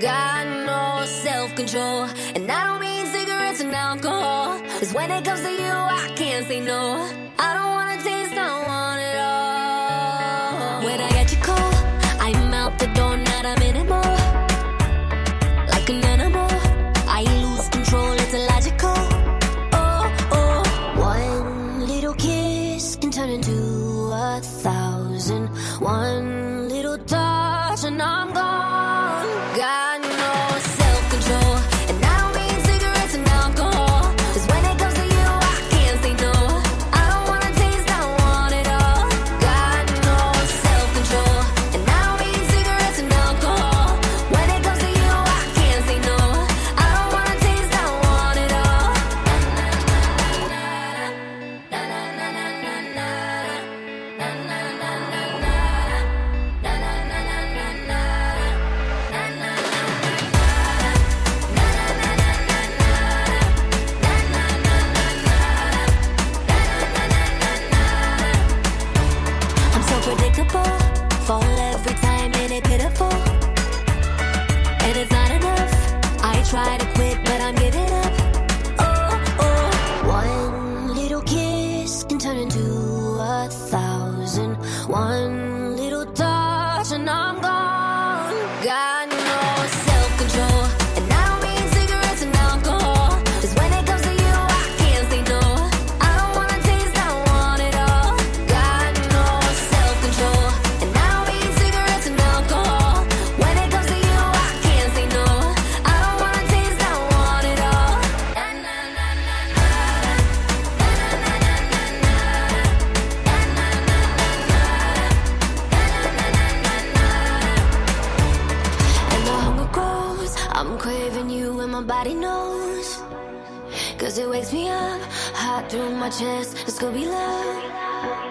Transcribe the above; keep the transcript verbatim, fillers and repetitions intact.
Got no self-control, and I don't mean cigarettes and alcohol. 'Cause when it comes to you, I can't say no. I don't wanna taste, I don't want it all. When I get you cold, I'm out the door, not a minute more. Like an animal, I lose control, it's illogical. Oh, oh, one little kiss can turn into a thousand. One little touch and I'm gone. Got no self-control, and I don't mean cigarettes and alcohol. 'Cause when it comes to you, I can't say no. I don't wanna taste, I don't want it all. Got no self-control, and I don't mean cigarettes and alcohol. When it comes to you, I can't say no. I don't wanna taste, I don't want it all. I'm so predictable, fall every time and it's pitiful. And it's not enough, I try to quit but I'm giving up. Oh, oh, one little kiss can turn into a thousand. One little touch and I'm gone. Got no self-control, and I don't mean cigarettes and alcohol. 'Cause when it comes to you, I can't say no. I don't wanna taste, I don't want it all. Got no self-control, and I don't mean cigarettes and alcohol. When it comes to you, I can't say no. I don't wanna taste, I don't want it all. And the hunger grows, I'm craving you and my body knows. 'Cause it wakes me up, hot through my chest, it's gonna be love.